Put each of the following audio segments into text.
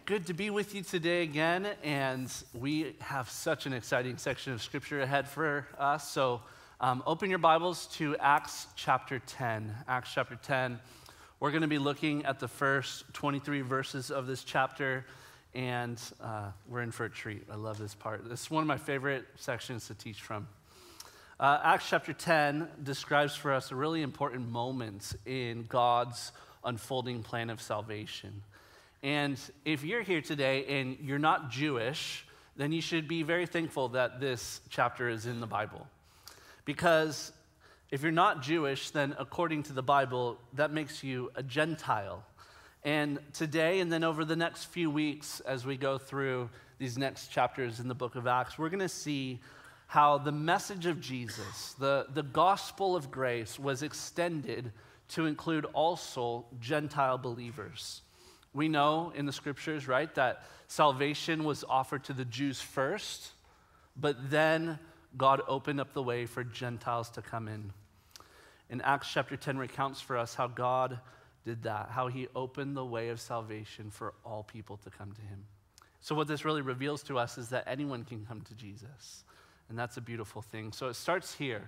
good to be with you today again, and we have such an exciting section of Scripture ahead for us. So open your Bibles to Acts chapter 10. Acts chapter 10. We're going to be looking at the first 23 verses of this chapter, and we're in for a treat. I love this part. This is one of my favorite sections to teach from. Acts chapter 10 describes for us a really important moment in God's unfolding plan of salvation. And if you're here today and you're not Jewish, then you should be very thankful that this chapter is in the Bible. Because if you're not Jewish, then according to the Bible, that makes you a Gentile. And today, and then over the next few weeks, as we go through these next chapters in the book of Acts, we're going to see how the message of Jesus, the gospel of grace, was extended to include also Gentile believers. We know in the scriptures, right, that salvation was offered to the Jews first, but then God opened up the way for Gentiles to come in. And Acts chapter 10 recounts for us how God did that, how he opened the way of salvation for all people to come to him. So what this really reveals to us is that anyone can come to Jesus, and that's a beautiful thing. So it starts here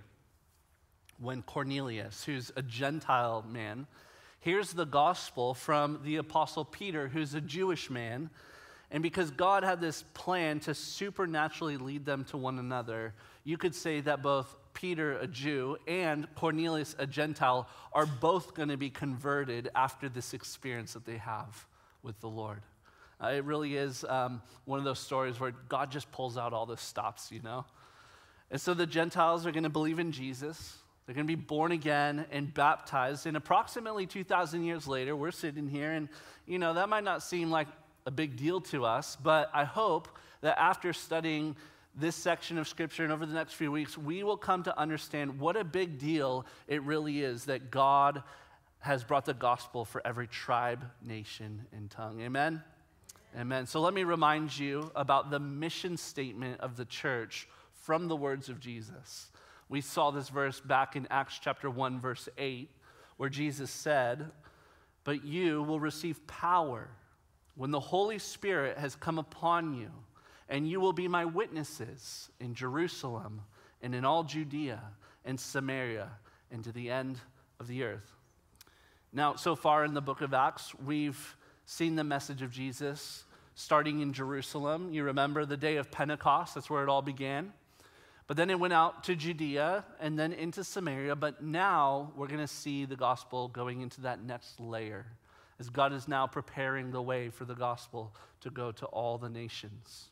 when Cornelius, who's a Gentile man, here's the gospel from the apostle Peter, who's a Jewish man. And because God had this plan to supernaturally lead them to one another, you could say that both Peter, a Jew, and Cornelius, a Gentile, are both going to be converted after this experience that they have with the Lord. It really is one of those stories where God just pulls out all the stops, you know? And so the Gentiles are going to believe in Jesus. They're going to be born again and baptized. And approximately 2,000 years later, we're sitting here, and, you know, that might not seem like a big deal to us, but I hope that after studying this section of Scripture and over the next few weeks, we will come to understand what a big deal it really is that God has brought the gospel for every tribe, nation, and tongue. Amen? Amen. So let me remind you about the mission statement of the church from the words of Jesus. We saw this verse back in Acts chapter 1, verse 8, where Jesus said, "But you will receive power when the Holy Spirit has come upon you, and you will be my witnesses in Jerusalem and in all Judea and Samaria and to the end of the earth." Now, so far in the book of Acts, we've seen the message of Jesus starting in Jerusalem. You remember the day of Pentecost, that's where it all began. But then it went out to Judea and then into Samaria. But now we're going to see the gospel going into that next layer, as God is now preparing the way for the gospel to go to all the nations.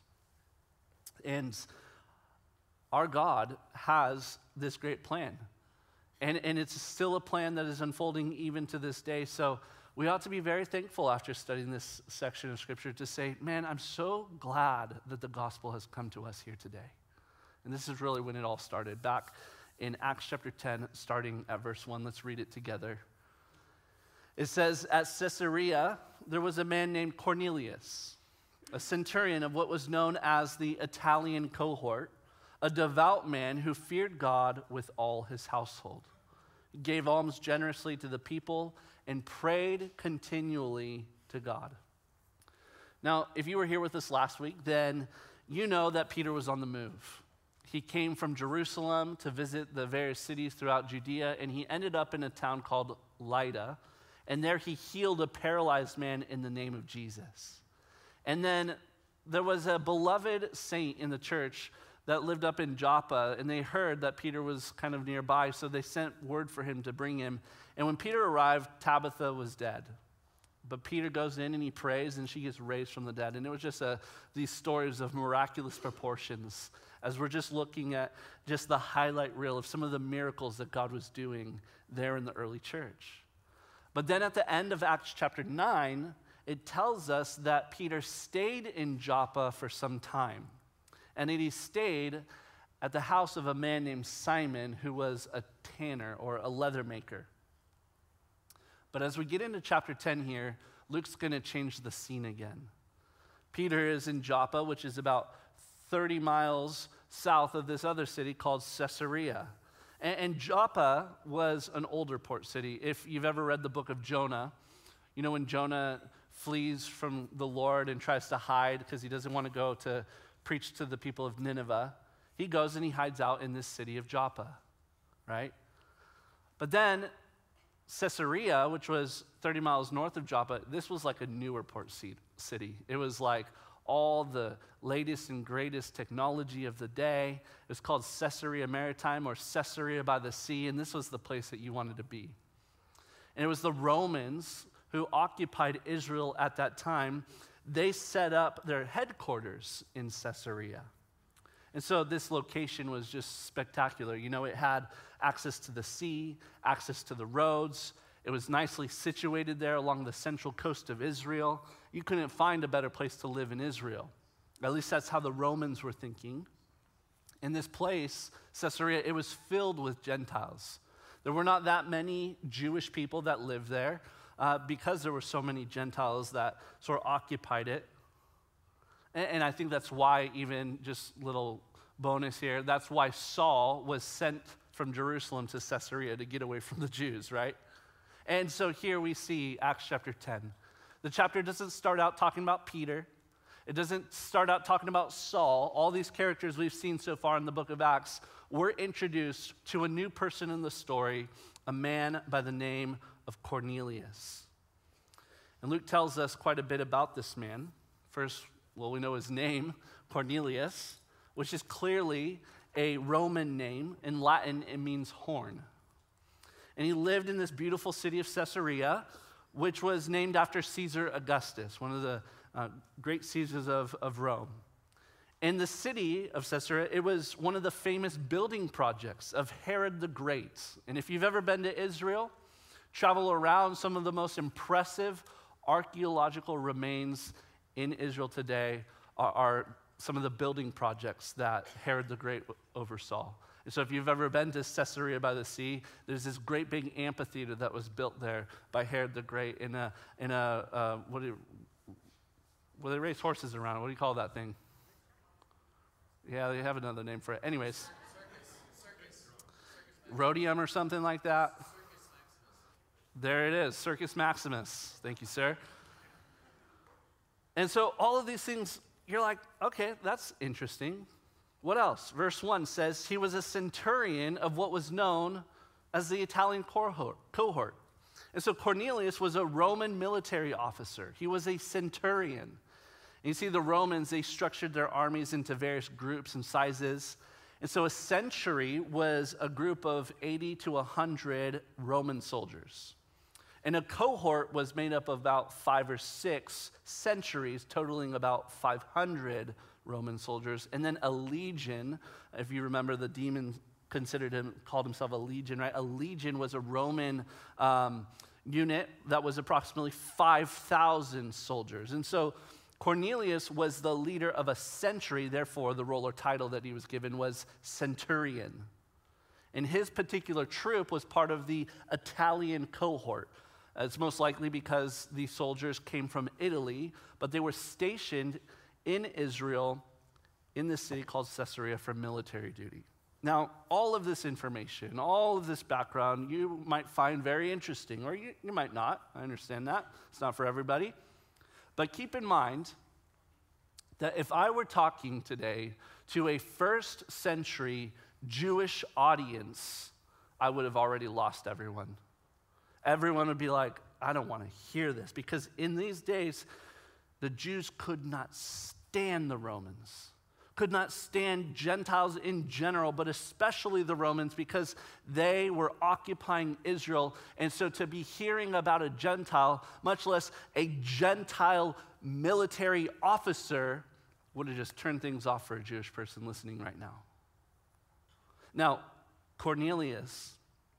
And our God has this great plan. And it's still a plan that is unfolding even to this day. So we ought to be very thankful after studying this section of Scripture to say, man, I'm so glad that the gospel has come to us here today. And this is really when it all started. Back in Acts chapter 10, starting at verse 1. Let's read it together. It says, "At Caesarea, there was a man named Cornelius, a centurion of what was known as the Italian cohort, a devout man who feared God with all his household. He gave alms generously to the people and prayed continually to God." Now, if you were here with us last week, then you know that Peter was on the move. He came from Jerusalem to visit the various cities throughout Judea, and he ended up in a town called Lydda, and there he healed a paralyzed man in the name of Jesus. And then there was a beloved saint in the church that lived up in Joppa, and they heard that Peter was kind of nearby, so they sent word for him to bring him. And when Peter arrived, Tabitha was dead. But Peter goes in and he prays, and she gets raised from the dead. And it was just these stories of miraculous proportions, as we're just looking at just the highlight reel of some of the miracles that God was doing there in the early church. But then at the end of Acts chapter 9, it tells us that Peter stayed in Joppa for some time. And he stayed at the house of a man named Simon, who was a tanner or a leather maker. But as we get into chapter 10 here, Luke's going to change the scene again. Peter is in Joppa, which is about 30 miles south of this other city called Caesarea. And Joppa was an older port city. If you've ever read the book of Jonah, you know when Jonah flees from the Lord and tries to hide because he doesn't want to go to preach to the people of Nineveh. He goes and he hides out in this city of Joppa, right? But then Caesarea, which was 30 miles north of Joppa, this was like a newer port city. It was like all the latest and greatest technology of the day. It was called Caesarea Maritime, or Caesarea by the Sea, and this was the place that you wanted to be. And it was the Romans who occupied Israel at that time. They set up their headquarters in Caesarea. And so this location was just spectacular. You know, it had access to the sea, access to the roads. It was nicely situated there along the central coast of Israel. You couldn't find a better place to live in Israel. At least that's how the Romans were thinking. In this place, Caesarea, it was filled with Gentiles. There were not that many Jewish people that lived there because there were so many Gentiles that sort of occupied it. And I think that's why, even just little bonus here, that's why Saul was sent from Jerusalem to Caesarea to get away from the Jews, right? And so here we see Acts chapter 10. The chapter doesn't start out talking about Peter. It doesn't start out talking about Saul. All these characters we've seen so far in the book of Acts were introduced to a new person in the story, a man by the name of Cornelius. And Luke tells us quite a bit about this man. First, well, we know his name, Cornelius, which is clearly a Roman name. In Latin, it means horn. And he lived in this beautiful city of Caesarea, which was named after Caesar Augustus, one of the great Caesars of Rome. In the city of Caesarea, it was one of the famous building projects of Herod the Great. And if you've ever been to Israel, travel around some of the most impressive archaeological remains in Israel today are some of the building projects that Herod the Great oversaw. And so if you've ever been to Caesarea by the Sea, there's this great big amphitheater that was built there by Herod the Great where they race horses around. What do you call that thing? Yeah, they have another name for it. Anyways. Circus. Rhodium or something like that. Circus Maximus. There it is, Circus Maximus. Thank you, sir. And so all of these things, you're like, okay, that's interesting. What else? Verse 1 says he was a centurion of what was known as the Italian cohort. And so Cornelius was a Roman military officer. He was a centurion. And you see, the Romans, they structured their armies into various groups and sizes. And so a century was a group of 80 to 100 Roman soldiers. And a cohort was made up of about 5 or 6 centuries, totaling about 500 Roman soldiers. And then a legion, if you remember, the demon called himself a legion, right? A legion was a Roman unit that was approximately 5,000 soldiers. And so Cornelius was the leader of a century, therefore the role or title that he was given was centurion. And his particular troop was part of the Italian cohort. It's most likely because these soldiers came from Italy, but they were stationed in Israel in this city called Caesarea for military duty. Now, all of this information, all of this background, you might find very interesting, or you might not. I understand that. It's not for everybody. But keep in mind that if I were talking today to a first century Jewish audience, I would have already lost everyone. Everyone would be like, I don't want to hear this. Because in these days, the Jews could not stand the Romans, could not stand Gentiles in general, but especially the Romans because they were occupying Israel. And so to be hearing about a Gentile, much less a Gentile military officer, would have just turned things off for a Jewish person listening right now. Now, Cornelius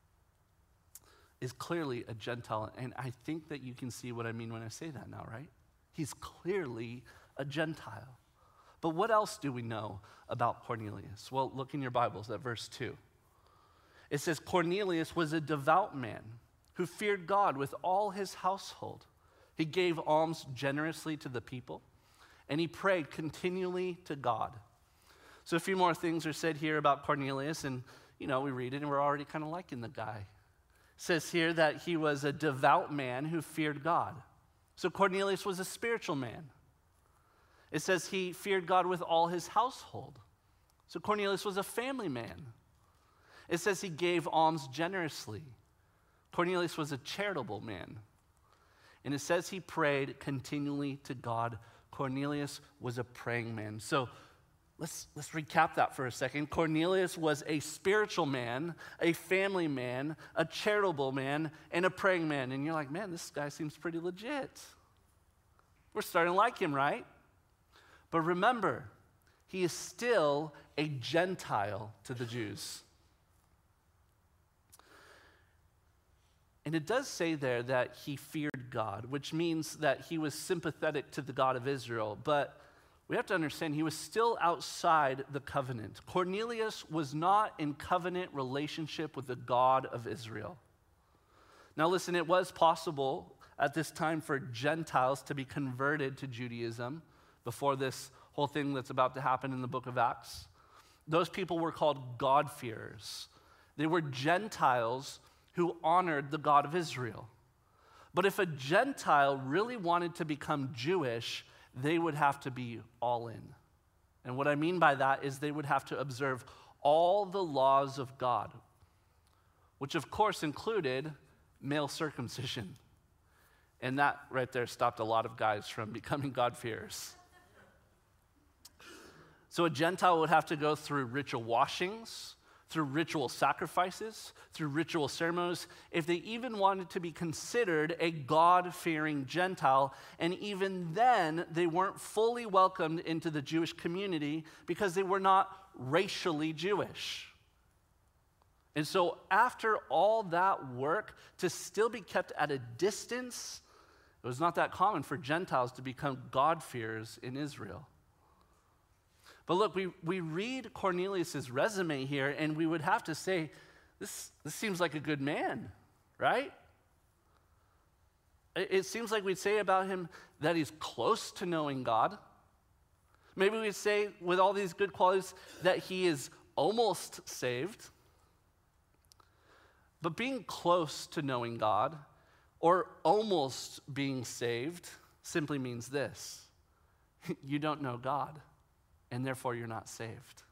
is clearly a Gentile, and I think that you can see what I mean when I say that now, right? He's clearly a Gentile. But what else do we know about Cornelius? Well, look in your Bibles at verse 2. It says, Cornelius was a devout man who feared God with all his household. He gave alms generously to the people, and he prayed continually to God. So a few more things are said here about Cornelius, and we read it and we're already kind of liking the guy. It says here that he was a devout man who feared God. So Cornelius was a spiritual man. It says he feared God with all his household. So Cornelius was a family man. It says he gave alms generously. Cornelius was a charitable man. And it says he prayed continually to God. Cornelius was a praying man. So let's recap that for a second. Cornelius was a spiritual man, a family man, a charitable man, and a praying man. And you're like, man, this guy seems pretty legit. We're starting to like him, right? But remember, he is still a Gentile to the Jews. And it does say there that he feared God, which means that he was sympathetic to the God of Israel. But we have to understand he was still outside the covenant. Cornelius was not in covenant relationship with the God of Israel. Now listen, it was possible at this time for Gentiles to be converted to Judaism before this whole thing that's about to happen in the book of Acts. Those people were called God-fearers. They were Gentiles who honored the God of Israel. But if a Gentile really wanted to become Jewish, they would have to be all in. And what I mean by that is they would have to observe all the laws of God, which of course included male circumcision. And that right there stopped a lot of guys from becoming God-fearers. So a Gentile would have to go through ritual washings, through ritual sacrifices, through ritual ceremonies, if they even wanted to be considered a God-fearing Gentile. And even then, they weren't fully welcomed into the Jewish community because they were not racially Jewish. And so after all that work, to still be kept at a distance, it was not that common for Gentiles to become God-fearers in Israel. But look, we read Cornelius' resume here, and we would have to say, this seems like a good man, right? It seems like we'd say about him that he's close to knowing God. Maybe we'd say, with all these good qualities, that he is almost saved. But being close to knowing God, or almost being saved, simply means this: you don't know God, and therefore you're not saved.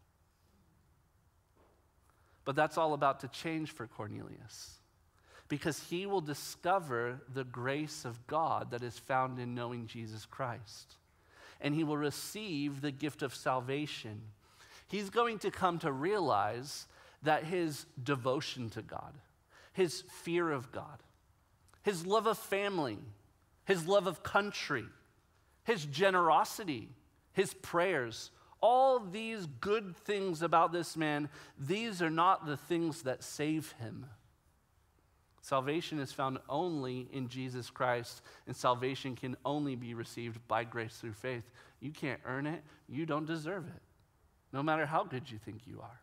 But that's all about to change for Cornelius, because he will discover the grace of God that is found in knowing Jesus Christ, and he will receive the gift of salvation. He's going to come to realize that his devotion to God, his fear of God, his love of family, his love of country, his generosity, his prayers, all these good things about this man, these are not the things that save him. Salvation is found only in Jesus Christ, and salvation can only be received by grace through faith. You can't earn it. You don't deserve it, no matter how good you think you are.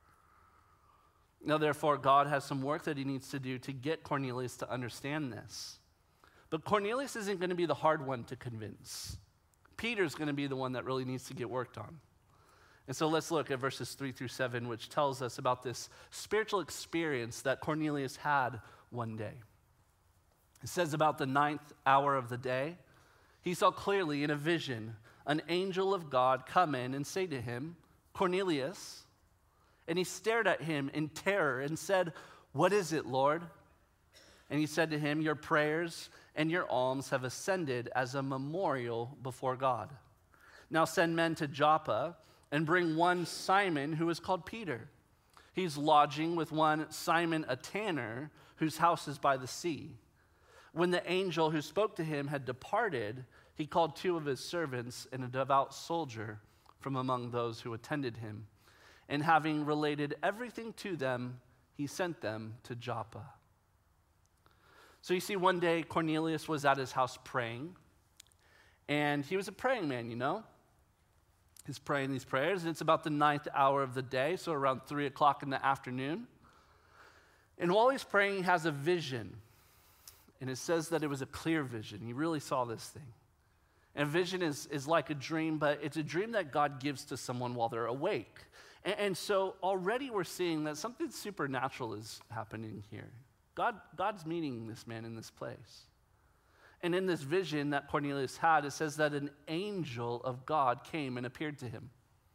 Now, therefore, God has some work that he needs to do to get Cornelius to understand this. But Cornelius isn't going to be the hard one to convince. Peter's going to be the one that really needs to get worked on. And so let's look at verses 3-7, which tells us about this spiritual experience that Cornelius had one day. It says about the 9th hour of the day, he saw clearly in a vision an angel of God come in and say to him, "Cornelius." And he stared at him in terror and said, "What is it, Lord?" And he said to him, "Your prayers and your alms have ascended as a memorial before God. Now send men to Joppa and bring one Simon who is called Peter. He's lodging with one Simon a tanner, whose house is by the sea." When the angel who spoke to him had departed, he called 2 of his servants and a devout soldier from among those who attended him. And having related everything to them, he sent them to Joppa. So you see, one day Cornelius was at his house praying, and he was a praying man, you know. He's praying these prayers, and it's about the 9th hour of the day, so around 3 o'clock in the afternoon. And while he's praying, he has a vision, and it says that it was a clear vision. He really saw this thing. And a vision is like a dream, but it's a dream that God gives to someone while they're awake. And so already we're seeing that something supernatural is happening here. God's meeting this man in this place. And in this vision that Cornelius had, it says that an angel of God came and appeared to him.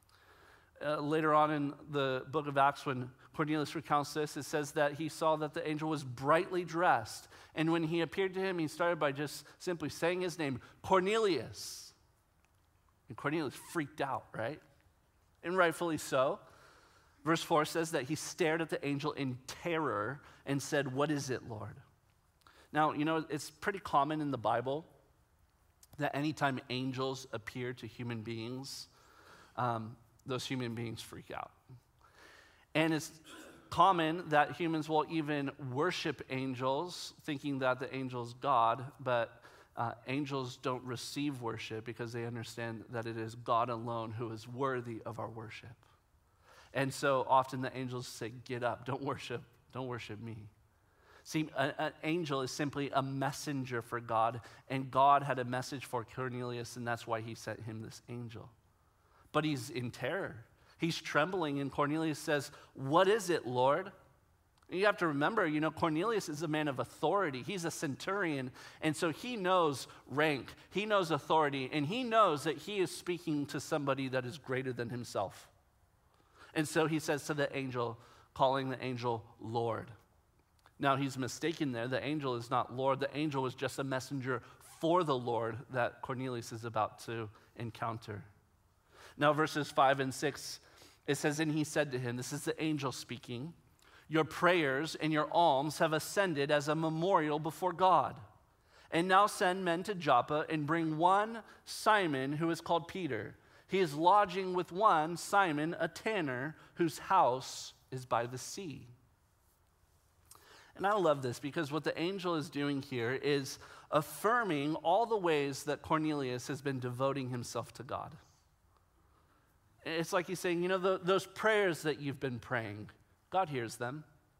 Later on in the book of Acts, when Cornelius recounts this, it says that he saw that the angel was brightly dressed. And when he appeared to him, he started by just simply saying his name, Cornelius. And Cornelius freaked out, right? And rightfully so. Verse 4 says that he stared at the angel in terror and said, "What is it, Lord?" Now, it's pretty common in the Bible that anytime angels appear to human beings, those human beings freak out. And it's common that humans will even worship angels, thinking that the angel's God, but angels don't receive worship because they understand that it is God alone who is worthy of our worship. And so often the angels say, "Get up, don't worship me." See, an angel is simply a messenger for God, and God had a message for Cornelius, and that's why he sent him this angel. But he's in terror. He's trembling, and Cornelius says, "What is it, Lord?" And you have to remember, Cornelius is a man of authority. He's a centurion, and so he knows rank, he knows authority, and he knows that he is speaking to somebody that is greater than himself. And so he says to the angel, calling the angel Lord. Now, he's mistaken there. The angel is not Lord. The angel was just a messenger for the Lord that Cornelius is about to encounter. Now, verses 5 and 6, it says, "And he said to him," this is the angel speaking, "Your prayers and your alms have ascended as a memorial before God. And now send men to Joppa and bring one Simon who is called Peter. He is lodging with one Simon, a tanner, whose house is by the sea." And I love this because what the angel is doing here is affirming all the ways that Cornelius has been devoting himself to God. It's like he's saying, those prayers that you've been praying, God hears them.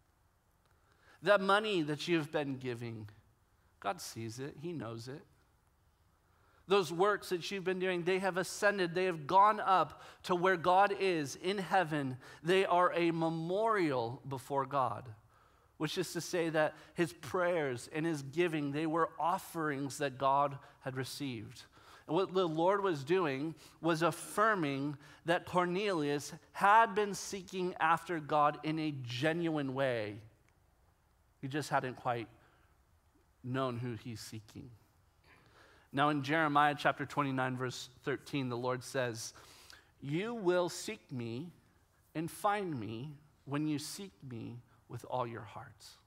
That money that you've been giving, God sees it, he knows it. Those works that you've been doing, they have ascended, they have gone up to where God is in heaven. They are a memorial before God. Which is to say that his prayers and his giving, they were offerings that God had received. And what the Lord was doing was affirming that Cornelius had been seeking after God in a genuine way. He just hadn't quite known who he's seeking. Now in Jeremiah chapter 29, verse 13, the Lord says, "You will seek me and find me when you seek me with all your hearts."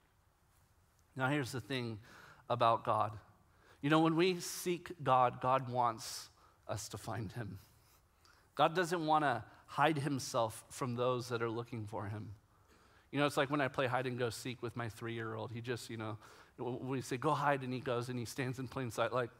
Now here's the thing about God. When we seek God, God wants us to find him. God doesn't want to hide himself from those that are looking for him. It's like when I play hide and go seek with my 3-year-old. He just, we say, "Go hide," and he goes and he stands in plain sight like,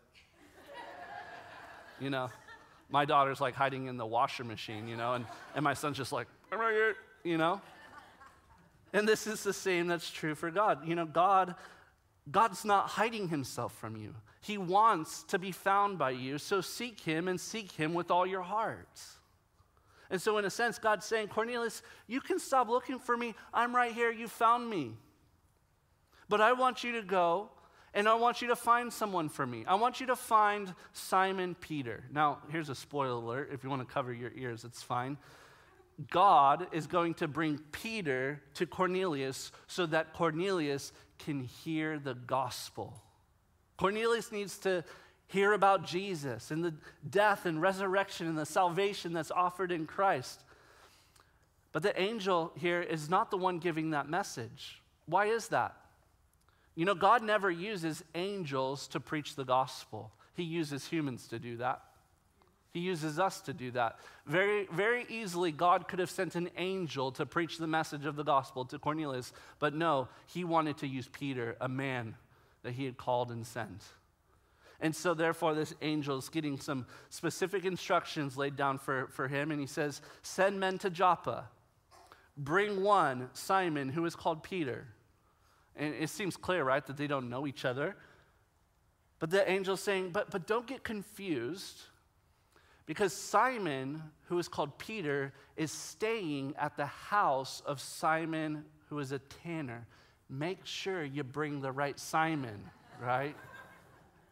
my daughter's like hiding in the washer machine, and my son's just like, "I'm right here," And this is the same that's true for God. God's not hiding himself from you. He wants to be found by you, so seek him and seek him with all your heart. And so in a sense, God's saying, "Cornelius, you can stop looking for me. I'm right here. You found me. But I want you to go, and I want you to find someone for me. I want you to find Simon Peter." Now, here's a spoiler alert. If you want to cover your ears, it's fine. God is going to bring Peter to Cornelius so that Cornelius can hear the gospel. Cornelius needs to hear about Jesus and the death and resurrection and the salvation that's offered in Christ. But the angel here is not the one giving that message. Why is that? God never uses angels to preach the gospel. He uses humans to do that. He uses us to do that. Very, very easily, God could have sent an angel to preach the message of the gospel to Cornelius, but no, he wanted to use Peter, a man that he had called and sent. And so therefore, this angel is getting some specific instructions laid down for him, and he says, "Send men to Joppa. Bring one, Simon, who is called Peter." And it seems clear, right, that they don't know each other. But the angel's saying, but don't get confused, because Simon, who is called Peter, is staying at the house of Simon, who is a tanner. Make sure you bring the right Simon, right?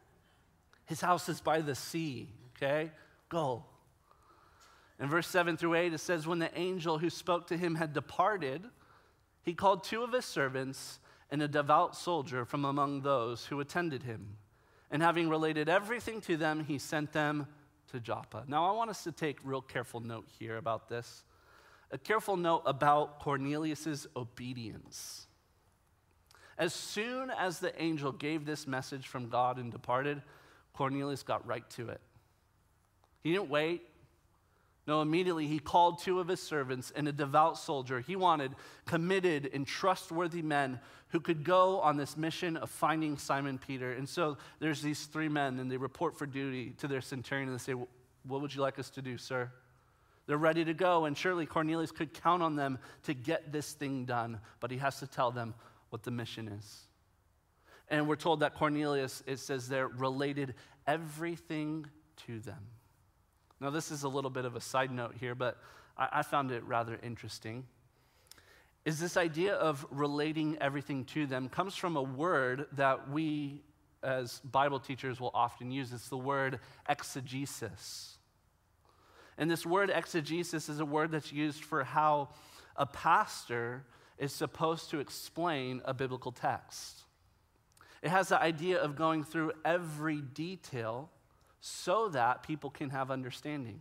His house is by the sea, okay? Go. In verse 7 through 8, it says, when the angel who spoke to him had departed, he called 2 of his servants and a devout soldier from among those who attended him. And having related everything to them, he sent them to Joppa. Now, I want us to take real careful note here about this. A careful note about Cornelius' obedience. As soon as the angel gave this message from God and departed, Cornelius got right to it. He didn't wait. No, immediately he called 2 of his servants and a devout soldier. He wanted committed and trustworthy men who could go on this mission of finding Simon Peter. And so there's these 3 men, and they report for duty to their centurion, and they say, what would you like us to do, sir? They're ready to go, and surely Cornelius could count on them to get this thing done, but he has to tell them what the mission is. And we're told that Cornelius, it says there, related everything to them. Now, this is a little bit of a side note here, but I found it rather interesting. Is this idea of relating everything to them comes from a word that we, as Bible teachers, will often use. It's the word exegesis. And this word exegesis is a word that's used for how a pastor is supposed to explain a biblical text. It has the idea of going through every detail so that people can have understanding.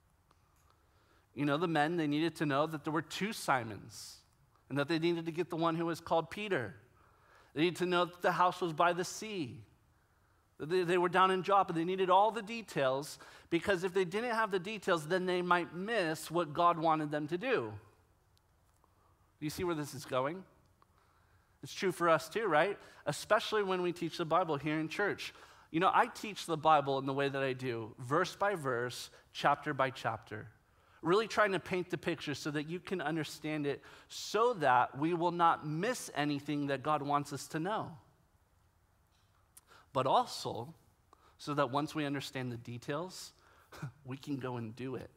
You know, the men, they needed to know that there were 2 Simons and that they needed to get the one who was called Peter. They needed to know that the house was by the sea. They were down in Joppa. They needed all the details because if they didn't have the details, then they might miss what God wanted them to do. Do you see where this is going? It's true for us too, right? Especially when we teach the Bible here in church. You know, I teach the Bible in the way that I do, verse by verse, chapter by chapter, really trying to paint the picture so that you can understand it so that we will not miss anything that God wants us to know. But also, so that once we understand the details, we can go and do it.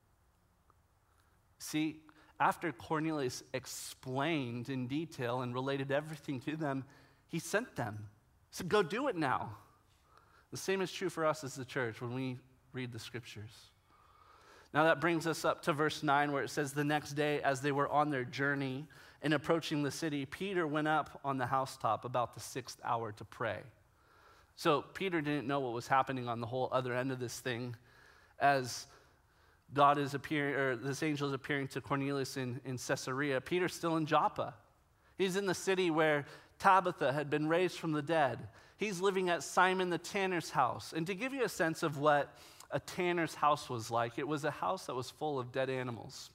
See, after Cornelius explained in detail and related everything to them, he sent them. He said, go do it now. The same is true for us as the church when we read the scriptures. Now that brings us up to verse 9 where it says, the next day as they were on their journey and approaching the city, Peter went up on the housetop about the 6th hour to pray. So Peter didn't know what was happening on the whole other end of this thing as God is appearing, or this angel is appearing to Cornelius in Caesarea. Peter's still in Joppa. He's in the city where Tabitha had been raised from the dead. He's living at Simon the tanner's house. And to give you a sense of what a tanner's house was like, it was a house that was full of dead animals.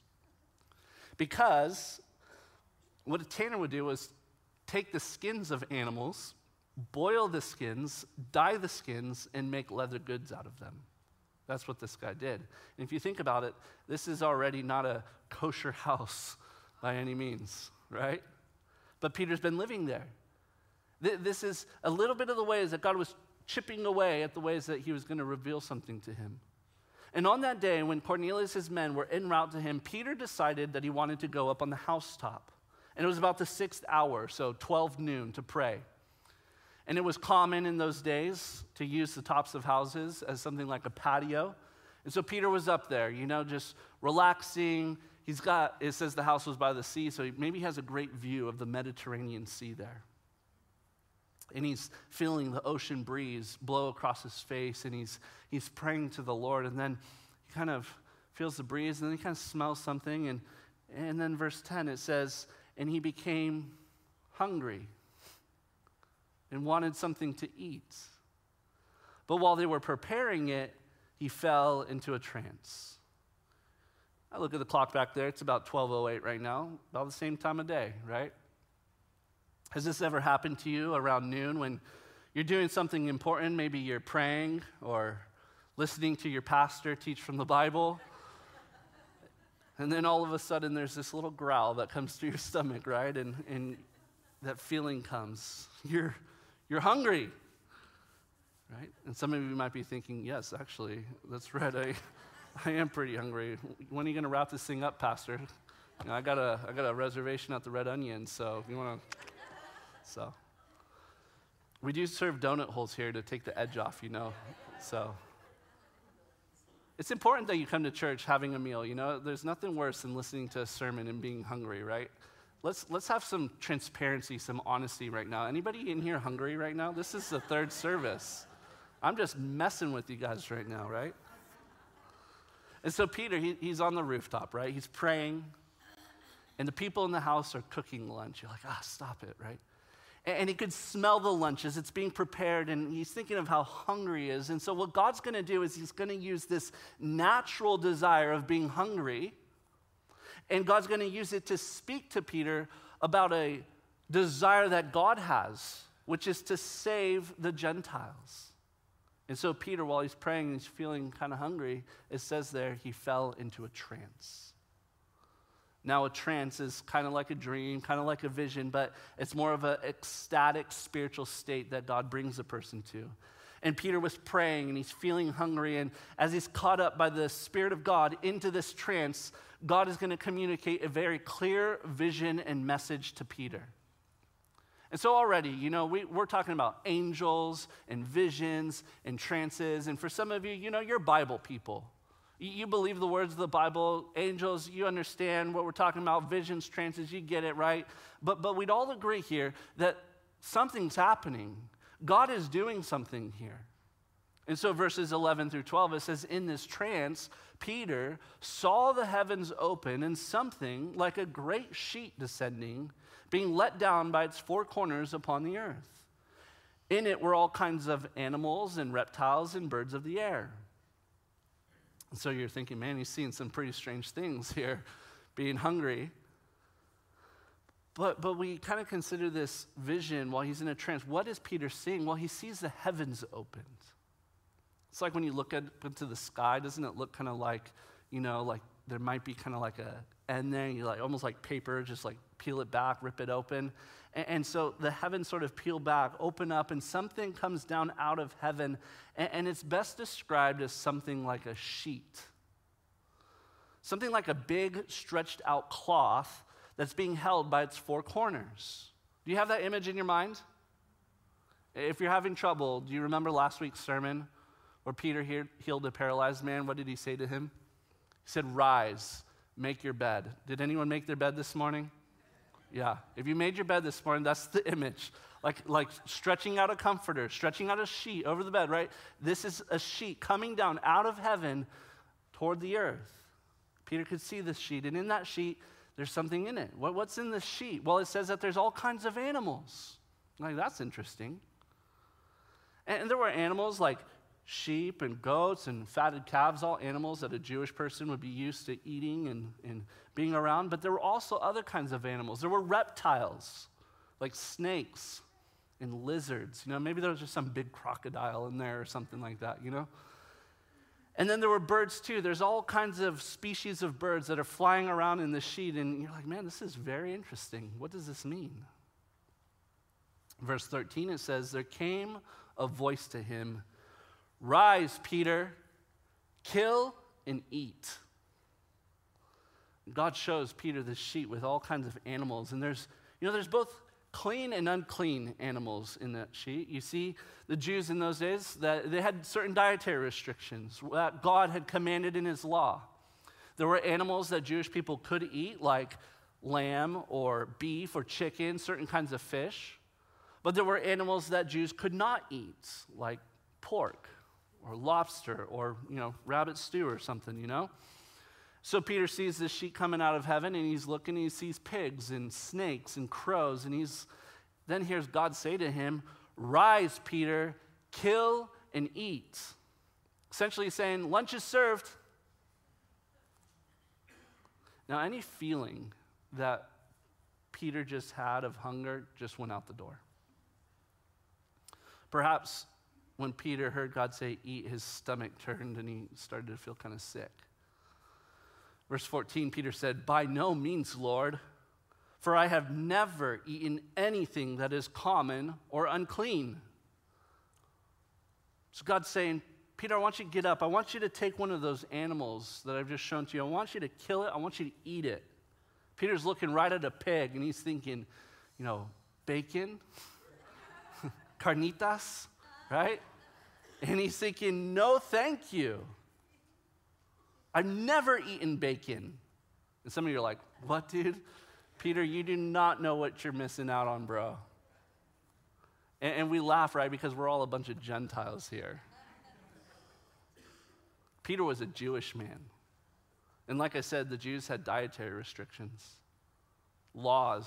Because what a tanner would do was take the skins of animals, boil the skins, dye the skins, and make leather goods out of them. That's what this guy did. And if you think about it, this is already not a kosher house by any means, right? But Peter's been living there. This is a little bit of the ways that God was chipping away at the ways that he was going to reveal something to him. And on that day, when Cornelius' men were en route to him, Peter decided that he wanted to go up on the housetop. And it was about the 6th hour, so 12 noon, to pray. And it was common in those days to use the tops of houses as something like a patio. And so Peter was up there, you know, just relaxing. It says the house was by the sea, so maybe he has a great view of the Mediterranean Sea there. And he's feeling the ocean breeze blow across his face, and he's praying to the Lord. And then he kind of feels the breeze, and then he kind of smells something. And then verse 10, it says, and he became hungry and wanted something to eat. But while they were preparing it, he fell into a trance. I look at the clock back there. It's about 12:08 right now, about the same time of day, right? Has this ever happened to you around noon when you're doing something important? Maybe you're praying or listening to your pastor teach from the Bible. And then all of a sudden there's this little growl that comes through your stomach, right? And that feeling comes. You're hungry, right? And some of you might be thinking, yes, actually, that's right. I am pretty hungry. When are you going to wrap this thing up, Pastor? You know, I got a reservation at the Red Onion, so if you want to. We do serve donut holes here to take the edge off, so. It's important that you come to church having a meal, There's nothing worse than listening to a sermon and being hungry, right? Let's have some transparency, some honesty right now. Anybody in here hungry right now? This is the third service. I'm just messing with you guys right now, right? And so Peter, he's on the rooftop, right? He's praying, and the people in the house are cooking lunch. You're like, stop it, right? And he could smell the lunch as it's being prepared, and he's thinking of how hungry he is. And so what God's going to do is he's going to use this natural desire of being hungry, and God's going to use it to speak to Peter about a desire that God has, which is to save the Gentiles. And so Peter, while he's praying, he's feeling kind of hungry. It says there, he fell into a trance. Now, a trance is kind of like a dream, kind of like a vision, but it's more of an ecstatic spiritual state that God brings a person to. And Peter was praying, and he's feeling hungry, and as he's caught up by the Spirit of God into this trance, God is going to communicate a very clear vision and message to Peter. And so already, we're talking about angels and visions and trances, and for some of you, you're Bible people. You believe the words of the Bible, angels, you understand what we're talking about, visions, trances, you get it, right? But we'd all agree here that something's happening. God is doing something here. And so verses 11 through 12, it says, in this trance, Peter saw the heavens open and something like a great sheet descending, being let down by its four corners upon the earth. In it were all kinds of animals and reptiles and birds of the air. And so you're thinking, man, he's seeing some pretty strange things here, being hungry. But we kind of consider this vision while he's in a trance. What is Peter seeing? Well, he sees the heavens opened. It's like when you look up into the sky, doesn't it look kind of like, like there might be kind of like a end there, you like almost like paper, just like peel it back, rip it open. And so the heavens sort of peel back, open up, and something comes down out of heaven, and it's best described as something like a sheet. Something like a big stretched out cloth that's being held by its four corners. Do you have that image in your mind? If you're having trouble, do you remember last week's sermon where Peter healed a paralyzed man? What did he say to him? He said, rise, make your bed. Did anyone make their bed this morning? Yeah. If you made your bed this morning, that's the image. Like stretching out a comforter, stretching out a sheet over the bed, right? This is a sheet coming down out of heaven toward the earth. Peter could see this sheet, and in that sheet, there's something in it. What's in the sheet? Well, it says that there's all kinds of animals. Like, that's interesting. And there were animals like sheep and goats and fatted calves, all animals that a Jewish person would be used to eating and being around. But there were also other kinds of animals. There were reptiles, like snakes and lizards. Maybe there was just some big crocodile in there or something like that, And then there were birds too. There's all kinds of species of birds that are flying around in the sheet, and you're like, man, this is very interesting. What does this mean? Verse 13, it says, there came a voice to him, rise, Peter, kill and eat. God shows Peter this sheet with all kinds of animals, and there's both clean and unclean animals in that sheet. You see, the Jews in those days, that they had certain dietary restrictions that God had commanded in his law. There were animals that Jewish people could eat, like lamb or beef or chicken, certain kinds of fish. But there were animals that Jews could not eat, like pork or lobster or, rabbit stew or something, So Peter sees this sheet coming out of heaven, and he's looking, and he sees pigs and snakes and crows, and then hears God say to him, rise, Peter, kill and eat. Essentially saying, lunch is served. Now, any feeling that Peter just had of hunger just went out the door. Perhaps when Peter heard God say, eat, his stomach turned, and he started to feel kind of sick. Verse 14, Peter said, by no means, Lord, for I have never eaten anything that is common or unclean. So God's saying, Peter, I want you to get up. I want you to take one of those animals that I've just shown to you. I want you to kill it. I want you to eat it. Peter's looking right at a pig, and he's thinking, bacon? carnitas, right? And he's thinking, no, thank you. I've never eaten bacon. And some of you are like, what, dude? Peter, you do not know what you're missing out on, bro. And we laugh, right? Because we're all a bunch of Gentiles here. Peter was a Jewish man. And like I said, the Jews had dietary restrictions, laws.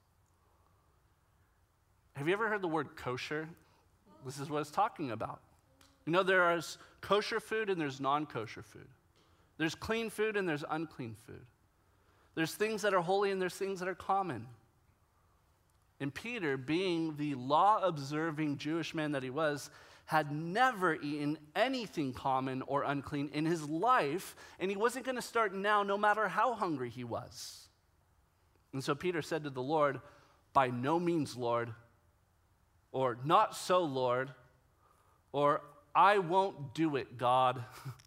Have you ever heard the word kosher? This is what it's talking about. You know, there's kosher food and there's non-kosher food. There's clean food and there's unclean food. There's things that are holy and there's things that are common. And Peter, being the law-observing Jewish man that he was, had never eaten anything common or unclean in his life, and he wasn't going to start now no matter how hungry he was. And so Peter said to the Lord, by no means, Lord, or not so, Lord, or I won't do it, God.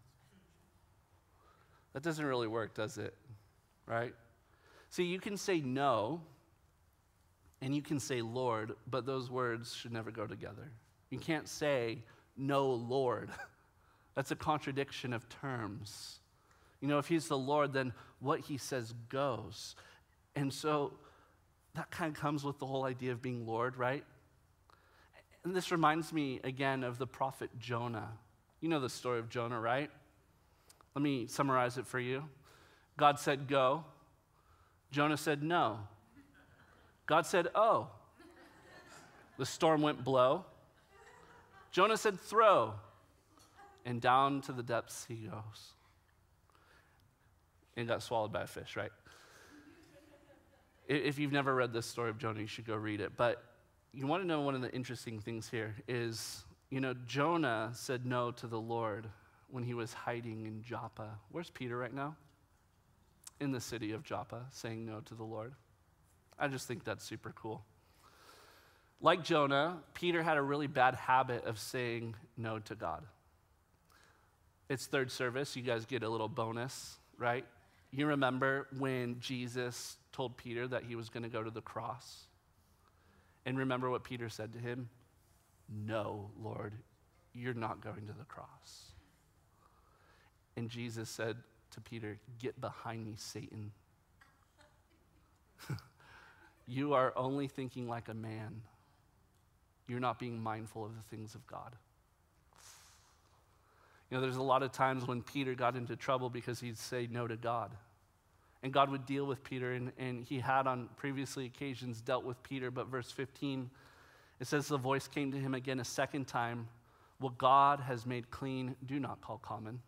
That doesn't really work, does it? Right? See, you can say no, and you can say Lord, but those words should never go together. You can't say, no, Lord. That's a contradiction of terms. You know, if he's the Lord, then what he says goes. And so that kind of comes with the whole idea of being Lord, right? And this reminds me again of the prophet Jonah. You know the story of Jonah, right? Let me summarize it for you. God said, go. Jonah said, no. God said, oh. The storm went blow. Jonah said, throw. And down to the depths he goes. And got swallowed by a fish, right? If you've never read this story of Jonah, you should go read it. But you want to know one of the interesting things here is, you know, Jonah said no to the Lord when he was hiding in Joppa. Where's Peter right now? In the city of Joppa, saying no to the Lord. I just think that's super cool. Like Jonah, Peter had a really bad habit of saying no to God. It's third service. You guys get a little bonus, right? You remember when Jesus told Peter that he was going to go to the cross? And remember what Peter said to him? No, Lord, you're not going to the cross. And Jesus said to Peter, get behind me, Satan. You are only thinking like a man. You're not being mindful of the things of God. You know, there's a lot of times when Peter got into trouble because he'd say no to God. And God would deal with Peter, and he had on previously occasions dealt with Peter. But verse 15, it says the voice came to him again a second time. What God has made clean, do not call common.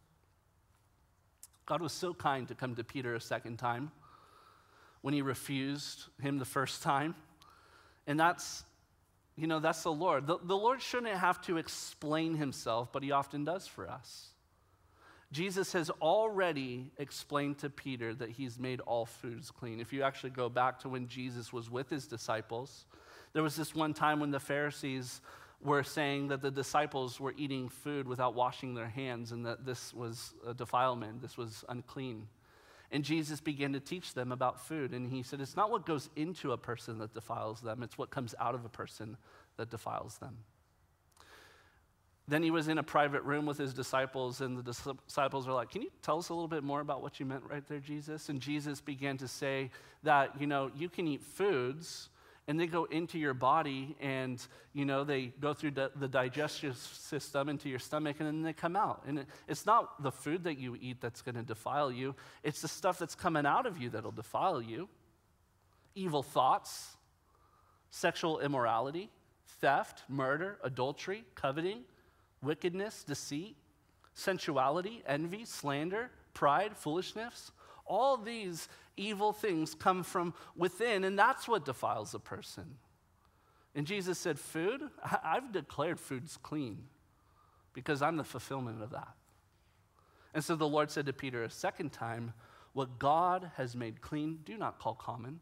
God was so kind to come to Peter a second time when he refused him the first time. And that's the Lord. The Lord shouldn't have to explain himself, but he often does for us. Jesus has already explained to Peter that he's made all foods clean. If you actually go back to when Jesus was with his disciples, there was this one time when the Pharisees were saying that the disciples were eating food without washing their hands and that this was a defilement, this was unclean. And Jesus began to teach them about food. And he said, it's not what goes into a person that defiles them, it's what comes out of a person that defiles them. Then he was in a private room with his disciples, and the disciples were like, can you tell us a little bit more about what you meant right there, Jesus? And Jesus began to say that, you can eat foods, and they go into your body, and, they go through the digestive system into your stomach, and then they come out. And it's not the food that you eat that's going to defile you. It's the stuff that's coming out of you that'll defile you. Evil thoughts, sexual immorality, theft, murder, adultery, coveting, wickedness, deceit, sensuality, envy, slander, pride, foolishness. All these evil things come from within, and that's what defiles a person. And Jesus said, food? I've declared food's clean because I'm the fulfillment of that. And so the Lord said to Peter a second time, what God has made clean, do not call common.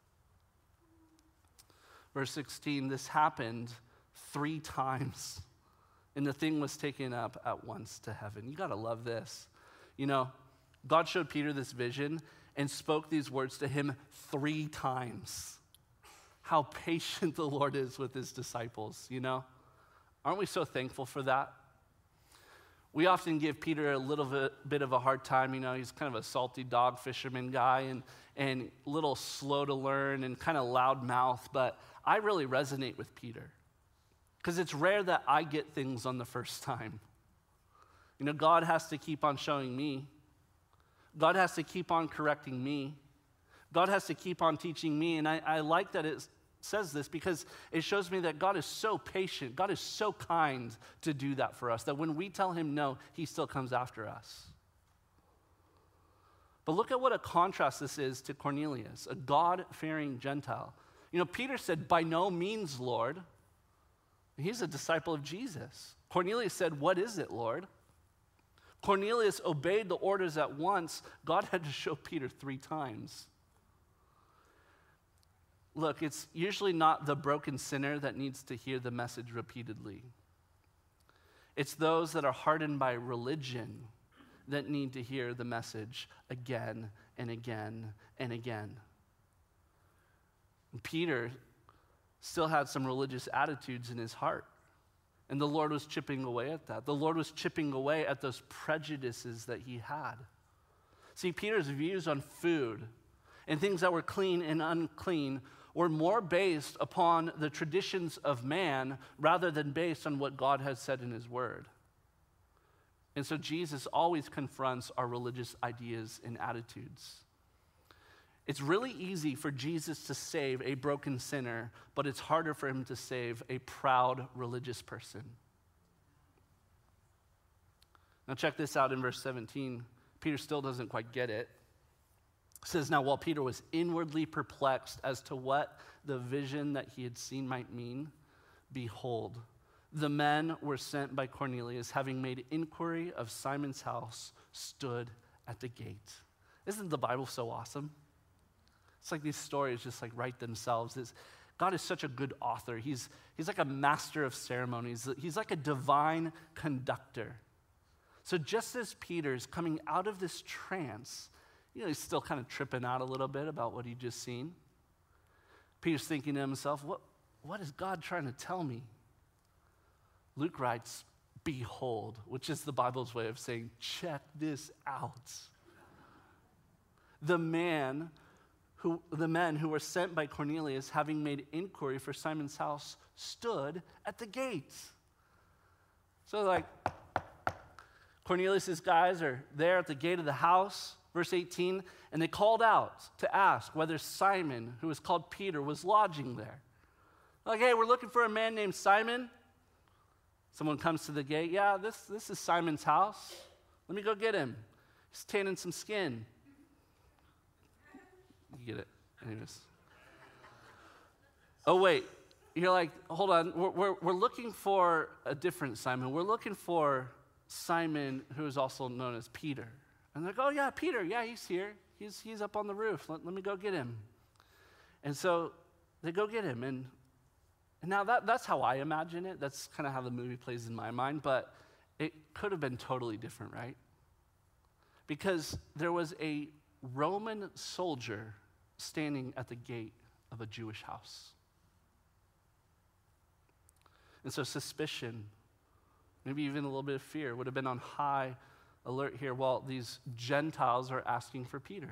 Verse 16, this happened 3 times, and the thing was taken up at once to heaven. You got to love this. God showed Peter this vision and spoke these words to him 3 times. how patient the Lord is with his disciples, you know? Aren't we so thankful for that? We often give Peter a little bit of a hard time. You know, he's kind of a salty dog fisherman guy and a little slow to learn and kind of loud mouth, but I really resonate with Peter because it's rare that I get things on the first time. You know, God has to keep on showing me. God has to keep on correcting me. God has to keep on teaching me, and I like that it says this because it shows me that God is so patient. God is so kind to do that for us, that when we tell him no, he still comes after us. But look at what a contrast this is to Cornelius, a God-fearing Gentile. You know, Peter said, "By no means, Lord." He's a disciple of Jesus. Cornelius said, "What is it, Lord?" Cornelius obeyed the orders at once. God had to show Peter 3 times. Look, it's usually not the broken sinner that needs to hear the message repeatedly. It's those that are hardened by religion that need to hear the message again and again and again. And Peter still had some religious attitudes in his heart, and the Lord was chipping away at that. The Lord was chipping away at those prejudices that he had. See, Peter's views on food and things that were clean and unclean were more based upon the traditions of man rather than based on what God has said in his word. And so Jesus always confronts our religious ideas and attitudes. It's really easy for Jesus to save a broken sinner, but it's harder for him to save a proud religious person. Now check this out in verse 17. Peter still doesn't quite get it. It says, "Now while Peter was inwardly perplexed as to what the vision that he had seen might mean, behold, the men were sent by Cornelius, having made inquiry of Simon's house, stood at the gate." Isn't the Bible so awesome? It's like these stories just like write themselves. God is such a good author. He's like a master of ceremonies. He's like a divine conductor. So just as Peter's coming out of this trance, you know, he's still kind of tripping out a little bit about what he'd just seen. Peter's thinking to himself, what is God trying to tell me? Luke writes, "Behold," which is the Bible's way of saying, check this out. The men who were sent by Cornelius, having made inquiry for Simon's house, stood at the gate. So like, Cornelius' guys are there at the gate of the house, verse 18, and they called out to ask whether Simon, who was called Peter, was lodging there. Like, "Hey, we're looking for a man named Simon." Someone comes to the gate. "Yeah, this is Simon's house. Let me go get him. He's tanning some skin." You get it. Anyways. Oh, wait. You're like, hold on. We're looking for a different Simon. We're looking for Simon, who is also known as Peter. And they're like, "Oh, yeah, Peter. Yeah, he's here. He's up on the roof. Let me go get him." And so they go get him. And now that's how I imagine it. That's kind of how the movie plays in my mind. But it could have been totally different, right? Because there was a Roman soldier standing at the gate of a Jewish house. And so suspicion, maybe even a little bit of fear, would have been on high alert here while these Gentiles are asking for Peter.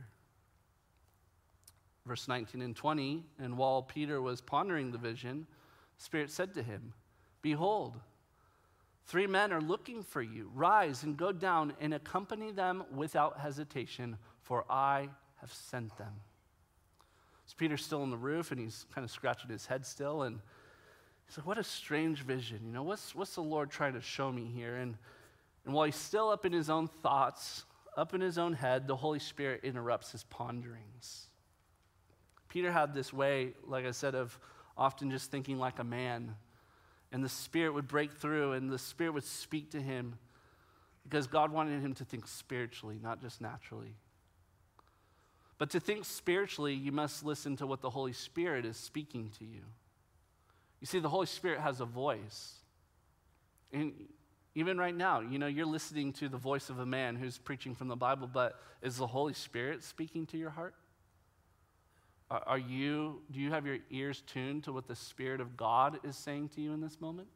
Verse 19 and 20, "And while Peter was pondering the vision, the Spirit said to him, 'Behold, 3 men are looking for you. Rise and go down and accompany them without hesitation, for I have sent them.'" So Peter's still on the roof, and he's kind of scratching his head still, and he's like, "What a strange vision. You know, what's the Lord trying to show me here?" And while he's still up in his own thoughts, up in his own head, the Holy Spirit interrupts his ponderings. Peter had this way, like I said, of often just thinking like a man. And the Spirit would break through, and the Spirit would speak to him because God wanted him to think spiritually, not just naturally. But to think spiritually, you must listen to what the Holy Spirit is speaking to you. You see, the Holy Spirit has a voice. And even right now, you know, you're listening to the voice of a man who's preaching from the Bible, but is the Holy Spirit speaking to your heart? Do you have your ears tuned to what the Spirit of God is saying to you in this moment?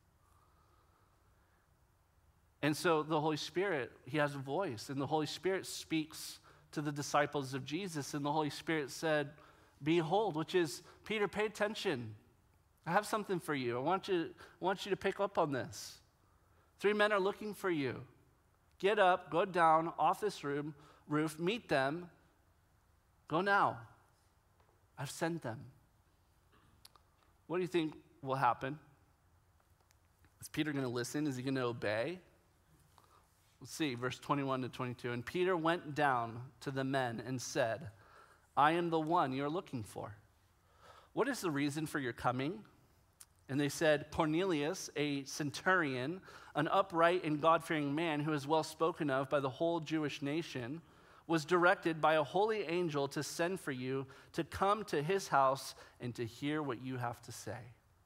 And so the Holy Spirit, he has a voice, and the Holy Spirit speaks to the disciples of Jesus, and the Holy Spirit said, behold, which is, Peter, pay attention. I have something for you. I want you to pick up on this. 3 men are looking for you. Get up, go down off this roof, meet them. Go now. I've sent them. What do you think will happen? Is Peter going to listen? Is he going to obey? Let's see, verse 21 to 22. And Peter went down to the men and said, I am the one you're looking for. What is the reason for your coming? And they said, Cornelius, a centurion, an upright and God-fearing man who is well spoken of by the whole Jewish nation, was directed by a holy angel to send for you to come to his house and to hear what you have to say.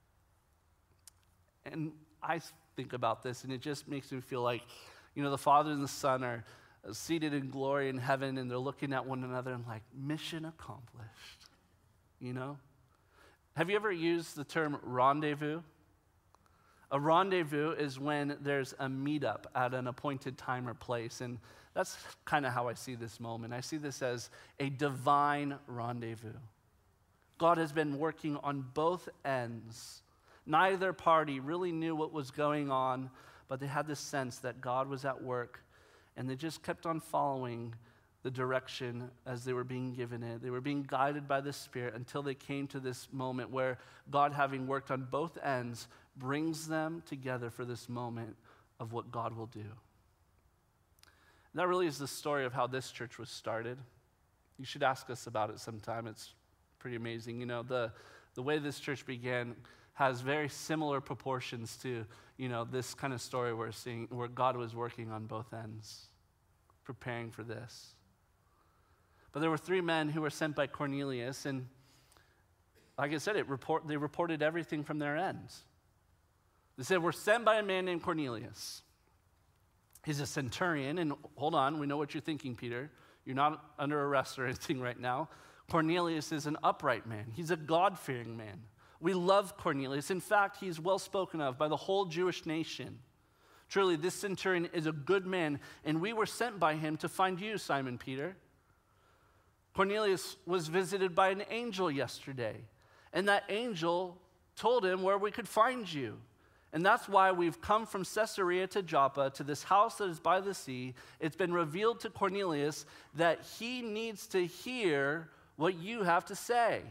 And I think about this, and it just makes me feel like, the Father and the Son are seated in glory in heaven, and they're looking at one another and like, mission accomplished, Have you ever used the term rendezvous? A rendezvous is when there's a meetup at an appointed time or place, and that's kind of how I see this moment. I see this as a divine rendezvous. God has been working on both ends. Neither party really knew what was going on, but they had this sense that God was at work, and they just kept on following the direction as they were being given it. They were being guided by the Spirit until they came to this moment where God, having worked on both ends, brings them together for this moment of what God will do. And that really is the story of how this church was started. You should ask us about it sometime. It's pretty amazing. The way this church began has very similar proportions to, this kind of story we're seeing where God was working on both ends, preparing for this. But there were 3 men who were sent by Cornelius, and like I said, they reported everything from their ends. They said, we're sent by a man named Cornelius. He's a centurion, and hold on, we know what you're thinking, Peter. You're not under arrest or anything right now. Cornelius is an upright man. He's a God-fearing man. We love Cornelius. In fact, he's well spoken of by the whole Jewish nation. Truly, this centurion is a good man, and we were sent by him to find you, Simon Peter. Cornelius was visited by an angel yesterday, and that angel told him where we could find you. And that's why we've come from Caesarea to Joppa to this house that is by the sea. It's been revealed to Cornelius that he needs to hear what you have to say.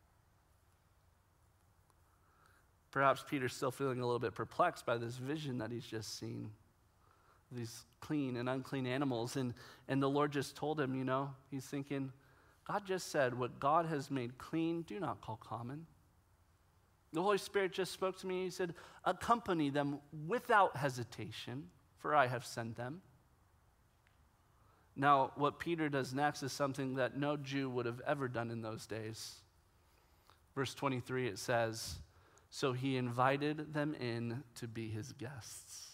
Perhaps Peter's still feeling a little bit perplexed by this vision that he's just seen. These clean and unclean animals. And the Lord just told him, he's thinking, God just said, what God has made clean, do not call common. The Holy Spirit just spoke to me. He said, accompany them without hesitation, for I have sent them. Now, what Peter does next is something that no Jew would have ever done in those days. Verse 23, it says, so he invited them in to be his guests.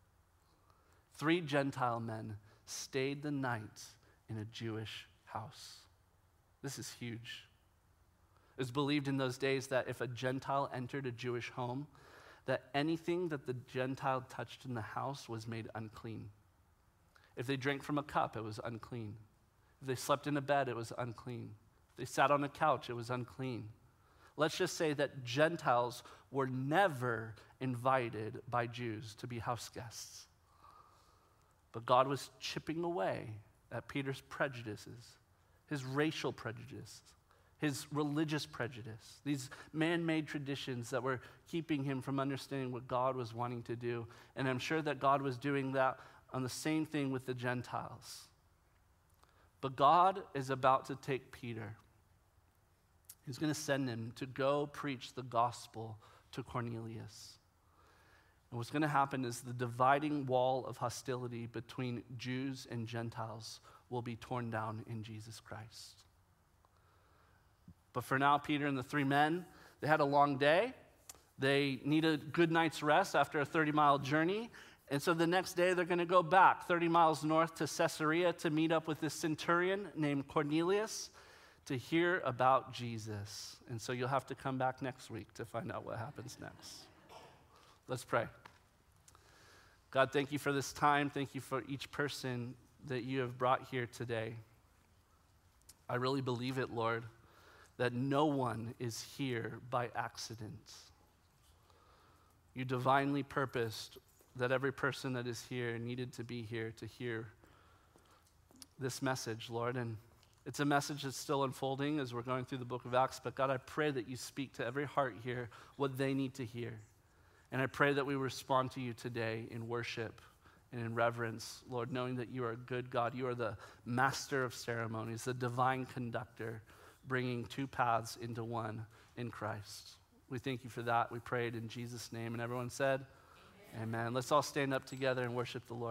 3 Gentile men stayed the night in a Jewish house. This is huge. It was believed in those days that if a Gentile entered a Jewish home, that anything that the Gentile touched in the house was made unclean. If they drank from a cup, it was unclean. If they slept in a bed, it was unclean. If they sat on a couch, it was unclean. Let's just say that Gentiles were never invited by Jews to be house guests. But God was chipping away at Peter's prejudices, his racial prejudice, his religious prejudice, these man-made traditions that were keeping him from understanding what God was wanting to do. And I'm sure that God was doing that on the same thing with the Gentiles. But God is about to take Peter. He's going to send him to go preach the gospel to Cornelius. And what's going to happen is the dividing wall of hostility between Jews and Gentiles will be torn down in Jesus Christ. But for now, Peter and the 3 men, they had a long day. They need a good night's rest after a 30-mile journey. And so the next day, they're going to go back 30 miles north to Caesarea to meet up with this centurion named Cornelius, to hear about Jesus. And so you'll have to come back next week to find out what happens next. Let's pray. God, thank you for this time. Thank you for each person that you have brought here today. I really believe it, Lord, that no one is here by accident. You divinely purposed that every person that is here needed to be here to hear this message, Lord. And it's a message that's still unfolding as we're going through the book of Acts. But God, I pray that you speak to every heart here what they need to hear. And I pray that we respond to you today in worship and in reverence, Lord, knowing that you are a good God. You are the master of ceremonies, the divine conductor, bringing two paths into one in Christ. We thank you for that. We prayed in Jesus' name. And everyone said, Amen. Let's all stand up together and worship the Lord.